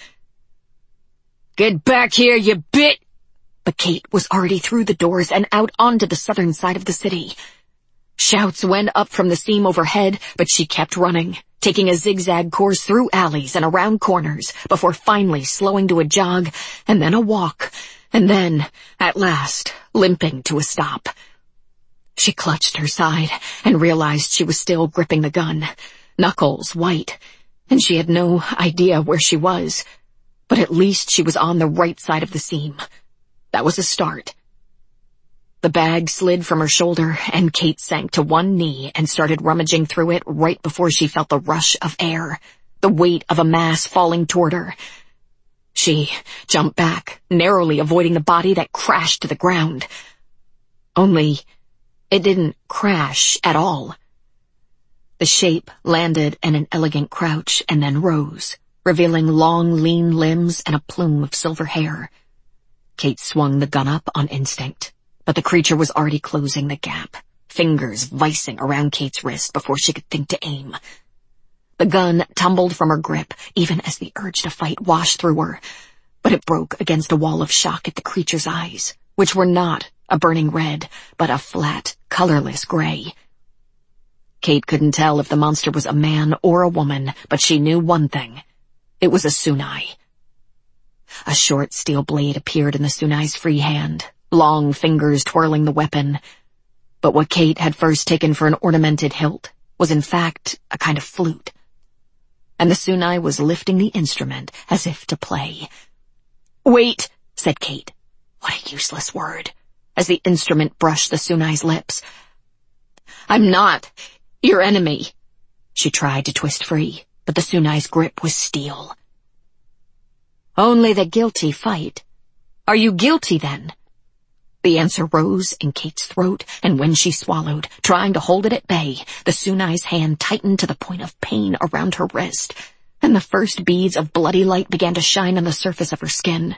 S1: "Get back here, you bit!" But Kate was already through the doors and out onto the southern side of the city. Shouts went up from the seam overhead, but she kept running, taking a zigzag course through alleys and around corners, before finally slowing to a jog, and then a walk, and then, at last, limping to a stop. She clutched her side and realized she was still gripping the gun, knuckles white, and she had no idea where she was. But at least she was on the right side of the seam. That was a start. The bag slid from her shoulder, and Kate sank to one knee and started rummaging through it right before she felt the rush of air, the weight of a mass falling toward her. She jumped back, narrowly avoiding the body that crashed to the ground. Only, it didn't crash at all. The shape landed in an elegant crouch and then rose, revealing long, lean limbs and a plume of silver hair. Kate swung the gun up on instinct, but the creature was already closing the gap, fingers vicing around Kate's wrist before she could think to aim. The gun tumbled from her grip, even as the urge to fight washed through her, but it broke against a wall of shock at the creature's eyes, which were not a burning red, but a flat, colorless gray. Kate couldn't tell if the monster was a man or a woman, but she knew one thing. It was a Tsunai. A short steel blade appeared in the Tsunai's free hand, long fingers twirling the weapon. But what Kate had first taken for an ornamented hilt was in fact a kind of flute. And the Tsunai was lifting the instrument as if to play. "Wait," said Kate. What a useless word, as the instrument brushed the Tsunai's lips. "I'm not your enemy." She tried to twist free, but the Tsunai's grip was steel. "Only the guilty fight. Are you guilty then?" The answer rose in Kate's throat, and when she swallowed, trying to hold it at bay, the Tsunai's hand tightened to the point of pain around her wrist, and the first beads of bloody light began to shine on the surface of her skin.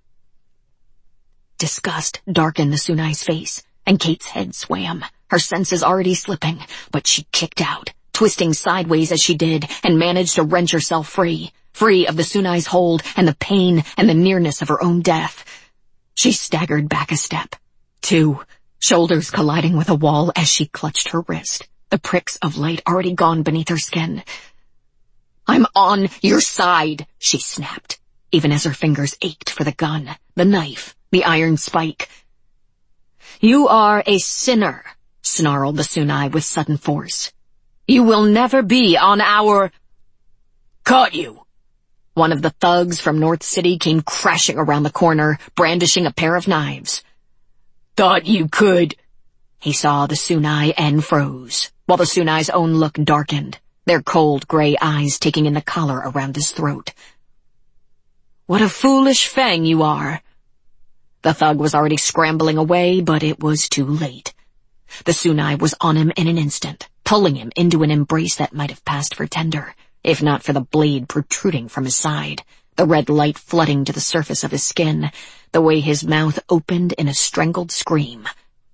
S1: Disgust darkened the Tsunai's face, and Kate's head swam, her senses already slipping, but she kicked out, twisting sideways as she did, and managed to wrench herself free, free of the Tsunai's hold and the pain and the nearness of her own death. She staggered back a step, two, shoulders colliding with a wall as she clutched her wrist, the pricks of light already gone beneath her skin. "I'm on your side," she snapped, even as her fingers ached for the gun, the knife, the iron spike. "You are a sinner," snarled the Tsunai with sudden force. "You will never be on our—" "Caught you!" One of the thugs from North City came crashing around the corner, brandishing a pair of knives. "Thought you could—" He saw the Tsunai and froze, while the Tsunai's own look darkened, their cold gray eyes taking in the collar around his throat. "What a foolish fang you are." The thug was already scrambling away, but it was too late. The Tsunai was on him in an instant, pulling him into an embrace that might have passed for tender, if not for the blade protruding from his side, the red light flooding to the surface of his skin, the way his mouth opened in a strangled scream.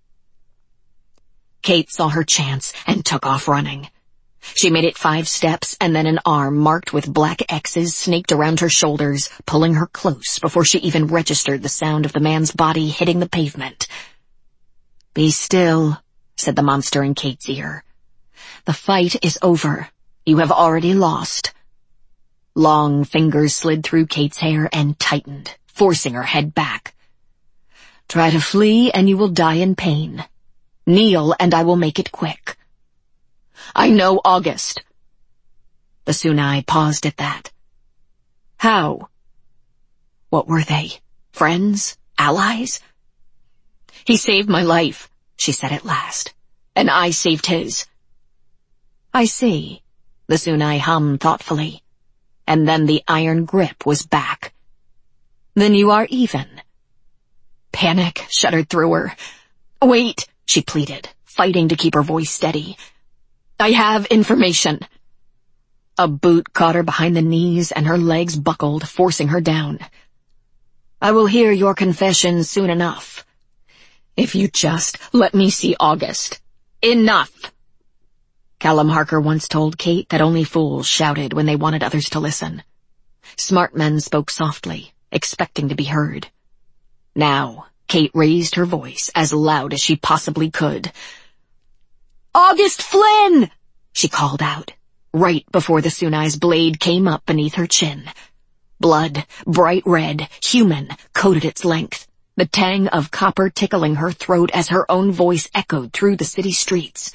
S1: Kate saw her chance and took off running. She made it five steps, and then an arm marked with black X's snaked around her shoulders, pulling her close before she even registered the sound of the man's body hitting the pavement. "Be still," said the monster in Kate's ear. "The fight is over. You have already lost." Long fingers slid through Kate's hair and tightened, forcing her head back. "Try to flee and you will die in pain. Kneel and I will make it quick." "I know August." The Tsunai paused at that. "How?" What were they? Friends? Allies? "He saved my life," she said at last, "and I saved his." "I see," the Tsunai hummed thoughtfully, and then the iron grip was back. "Then you are even." Panic shuddered through her. "Wait," she pleaded, fighting to keep her voice steady. "I have information." A boot caught her behind the knees and her legs buckled, forcing her down. "I will hear your confession soon enough. If you just let me see August." "Enough!" Callum Harker once told Kate that only fools shouted when they wanted others to listen. Smart men spoke softly, expecting to be heard. Now, Kate raised her voice as loud as she possibly could. "August Flynn!" she called out, right before the Tsunai's blade came up beneath her chin. Blood, bright red, human, coated its length, the tang of copper tickling her throat as her own voice echoed through the city streets.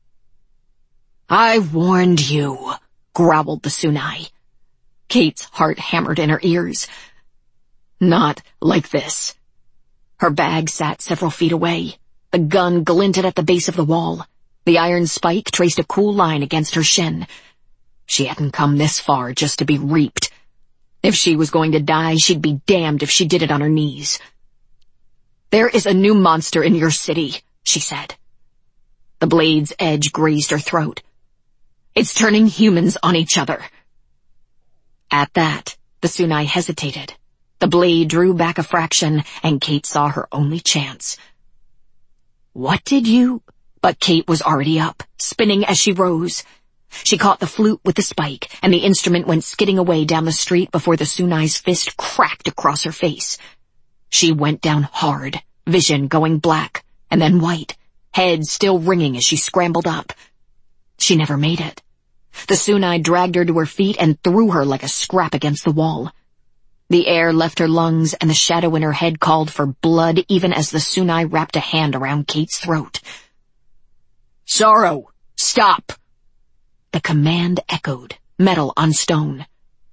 S1: "I warned you," growled the Tsunai. Kate's heart hammered in her ears. Not like this. Her bag sat several feet away. The gun glinted at the base of the wall. The iron spike traced a cool line against her shin. She hadn't come this far just to be reaped. If she was going to die, she'd be damned if she did it on her knees. "There is a new monster in your city," she said. The blade's edge grazed her throat. "It's turning humans on each other." At that, the Tsunai hesitated, The blade drew back a fraction, and Kate saw her only chance. "What did you—" But Kate was already up, spinning as she rose. She caught the flute with the spike, and the instrument went skidding away down the street before the Tsunai's fist cracked across her face. She went down hard, vision going black, and then white, head still ringing as she scrambled up. She never made it. The Tsunai dragged her to her feet and threw her like a scrap against the wall. The air left her lungs, and the shadow in her head called for blood even as the Tsunai wrapped a hand around Kate's throat. "Sorrow, stop!" The command echoed, metal on stone.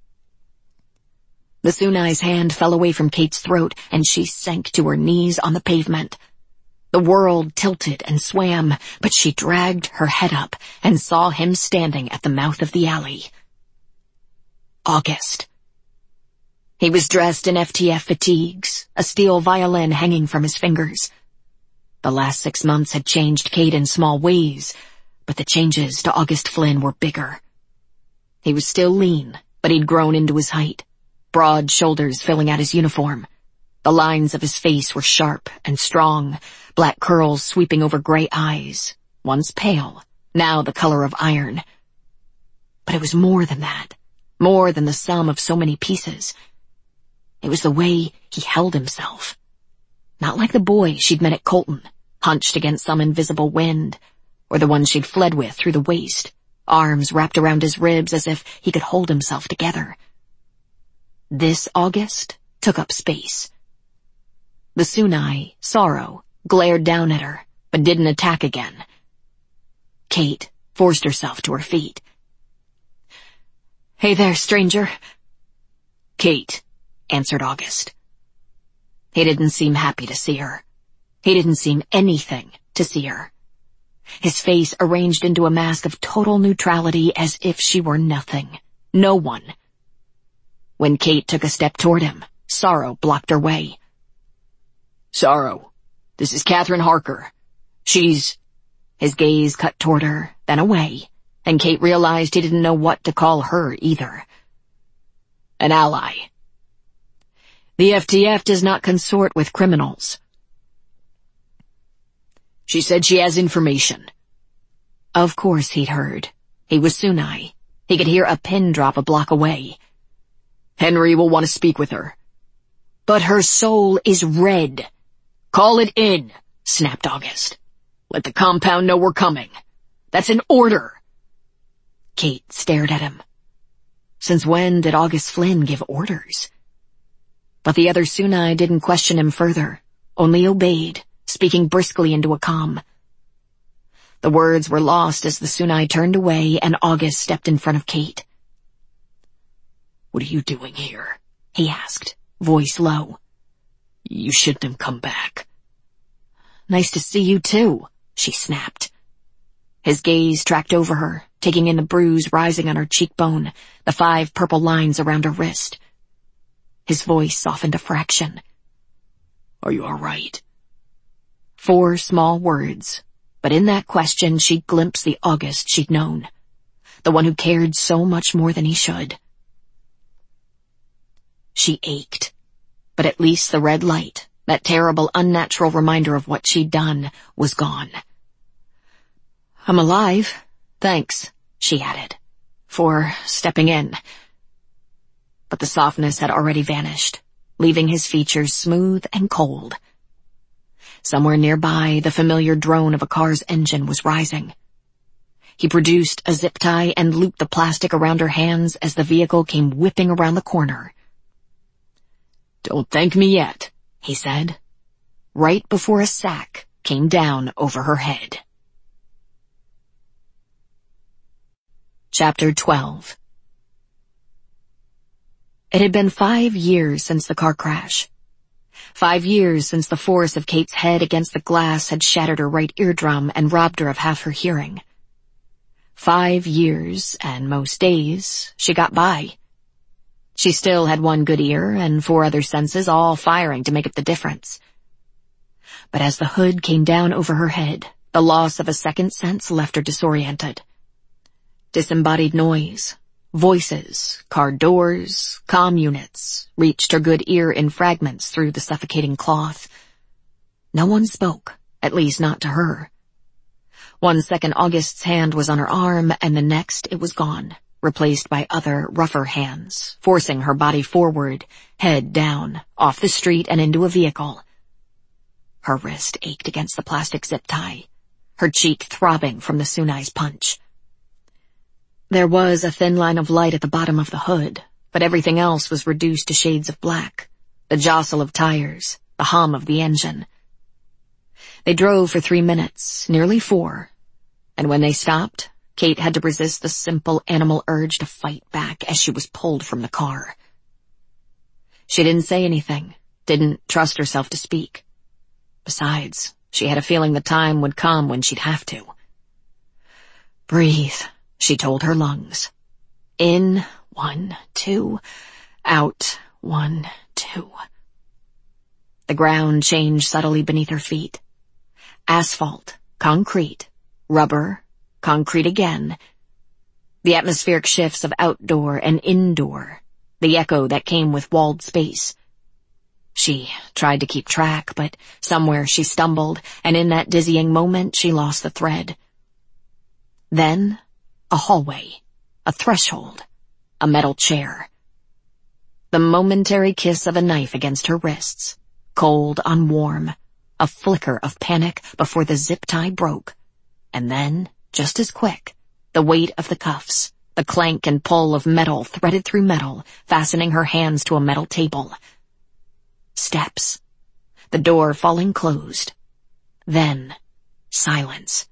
S1: The Tsunai's hand fell away from Kate's throat, and she sank to her knees on the pavement. The world tilted and swam, but she dragged her head up and saw him standing at the mouth of the alley. August. He was dressed in F T F fatigues, a steel violin hanging from his fingers. The last six months had changed Kate in small ways, but the changes to August Flynn were bigger. He was still lean, but he'd grown into his height, broad shoulders filling out his uniform. The lines of his face were sharp and strong, black curls sweeping over gray eyes, once pale, now the color of iron. But it was more than that, more than the sum of so many pieces. It was the way he held himself. Not like the boy she'd met at Colton, hunched against some invisible wind, or the one she'd fled with through the waist, arms wrapped around his ribs as if he could hold himself together. This August took up space. The Tsunai, Sorrow, glared down at her, but didn't attack again. Kate forced herself to her feet. "Hey there, stranger." "Kate," answered August. He didn't seem happy to see her. He didn't seem anything to see her. His face arranged into a mask of total neutrality as if she were nothing, no one. When Kate took a step toward him, Sorrow blocked her way. "Sorrow, this is Catherine Harker. She's—" His gaze cut toward her, then away, and Kate realized he didn't know what to call her either. "An ally. The F T F does not consort with criminals." "She said she has information." Of course he'd heard. He was Tsunai. He could hear a pin drop a block away. "Henry will want to speak with her." "But her soul is red." "Call it in," snapped August. "Let the compound know we're coming. That's an order." Kate stared at him. Since when did August Flynn give orders? But the other Tsunai didn't question him further, only obeyed, speaking briskly into a comm. The words were lost as the Tsunai turned away and August stepped in front of Kate. "What are you doing here?" he asked, voice low. "You shouldn't have come back." "Nice to see you too," she snapped. His gaze tracked over her, taking in the bruise rising on her cheekbone, the five purple lines around her wrist. His voice softened a fraction. "Are you all right?" Four small words, but in that question she'd glimpsed the August she'd known, the one who cared so much more than he should. She ached, but at least the red light, that terrible unnatural reminder of what she'd done, was gone. "I'm alive, thanks," she added, "for stepping in." But the softness had already vanished, leaving his features smooth and cold. Somewhere nearby, the familiar drone of a car's engine was rising. He produced a zip tie and looped the plastic around her hands as the vehicle came whipping around the corner. "Don't thank me yet," he said, right before a sack came down over her head. Chapter twelve. It had been five years since the car crash. Five years since the force of Kate's head against the glass had shattered her right eardrum and robbed her of half her hearing. Five years, and most days, she got by. She still had one good ear and four other senses all firing to make up the difference. But as the hood came down over her head, the loss of a second sense left her disoriented. Disembodied noise, Voices, car doors, comm units reached her good ear in fragments through the suffocating cloth. No one spoke, at least not to her. One second August's hand was on her arm, and the next it was gone, replaced by other, rougher hands, forcing her body forward, head down, off the street and into a vehicle. Her wrist ached against the plastic zip tie, her cheek throbbing from the Sunai's punch. There was a thin line of light at the bottom of the hood, but everything else was reduced to shades of black, the jostle of tires, the hum of the engine. They drove for three minutes, nearly four, and when they stopped, Kate had to resist the simple animal urge to fight back as she was pulled from the car. She didn't say anything, didn't trust herself to speak. Besides, she had a feeling the time would come when she'd have to. Breathe, she told her lungs. In, one, two, out, one, two. The ground changed subtly beneath her feet. Asphalt, concrete, rubber, concrete again. The atmospheric shifts of outdoor and indoor, the echo that came with walled space. She tried to keep track, but somewhere she stumbled, and in that dizzying moment she lost the thread. Then, a hallway, a threshold, a metal chair. The momentary kiss of a knife against her wrists, cold on warm, a flicker of panic before the zip tie broke, and then, just as quick, the weight of the cuffs, the clank and pull of metal threaded through metal, fastening her hands to a metal table. Steps. The door falling closed. Then, silence.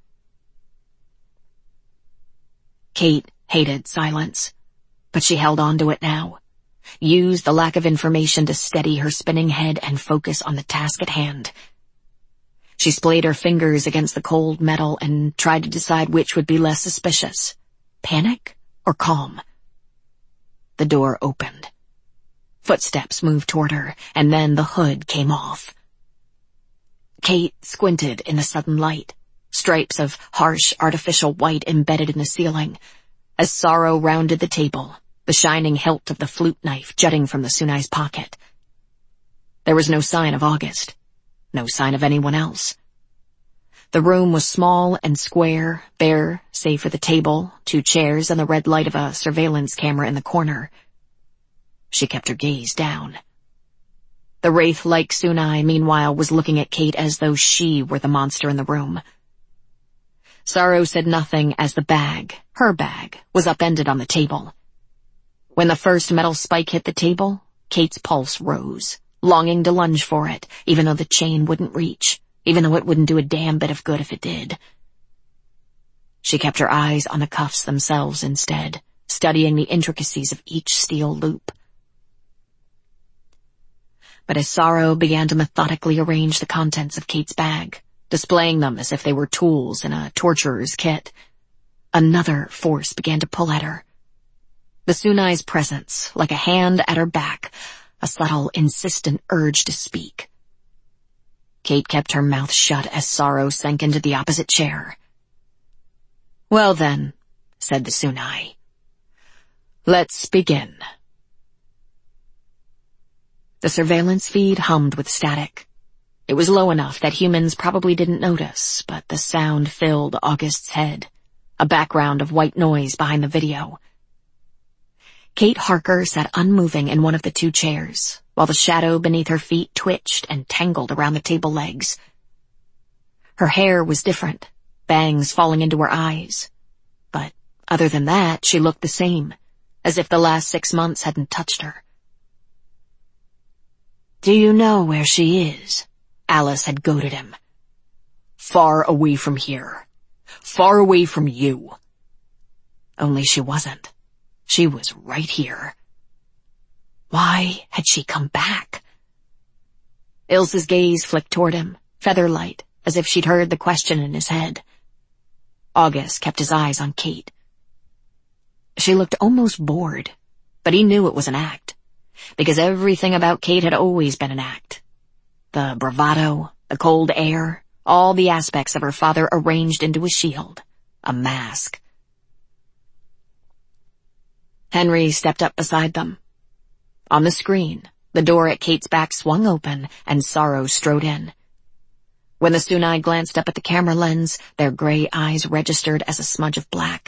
S1: Kate hated silence, but she held on to it now, used the lack of information to steady her spinning head and focus on the task at hand. She splayed her fingers against the cold metal and tried to decide which would be less suspicious, panic or calm. The door opened. Footsteps moved toward her, and then the hood came off. Kate squinted in the sudden light, stripes of harsh artificial white embedded in the ceiling, as Sorrow rounded the table, the shining hilt of the flute knife jutting from the Sunai's pocket. There was no sign of August, no sign of anyone else. The room was small and square, bare, save for the table, two chairs, and the red light of a surveillance camera in the corner. She kept her gaze down. The wraith-like Sunai, meanwhile, was looking at Kate as though she were the monster in the room. Sorrow said nothing as the bag, her bag, was upended on the table. When the first metal spike hit the table, Kate's pulse rose, longing to lunge for it, even though the chain wouldn't reach, even though it wouldn't do a damn bit of good if it did. She kept her eyes on the cuffs themselves instead, studying the intricacies of each steel loop. But as Sorrow began to methodically arrange the contents of Kate's bag, displaying them as if they were tools in a torturer's kit, another force began to pull at her. The Sunai's presence, like a hand at her back, a subtle, insistent urge to speak. Kate kept her mouth shut as Sorrow sank into the opposite chair. "Well then," said the Sunai, "let's begin." The surveillance feed hummed with static. It was low enough that humans probably didn't notice, but the sound filled August's head, a background of white noise behind the video. Kate Harker sat unmoving in one of the two chairs, while the shadow beneath her feet twitched and tangled around the table legs. Her hair was different, bangs falling into her eyes. But other than that, she looked the same, as if the last six months hadn't touched her. "Do you know where she is?" Alice had goaded him. "Far away from here. Far away from you." Only she wasn't. She was right here. Why had she come back? Ilse's gaze flicked toward him, feather-light, as if she'd heard the question in his head. August kept his eyes on Kate. She looked almost bored, but he knew it was an act, because everything about Kate had always been an act. The bravado, the cold air, all the aspects of her father arranged into a shield, a mask. Henry stepped up beside them. On the screen, the door at Kate's back swung open and Sorrow strode in. When the Sunai glanced up at the camera lens, their gray eyes registered as a smudge of black.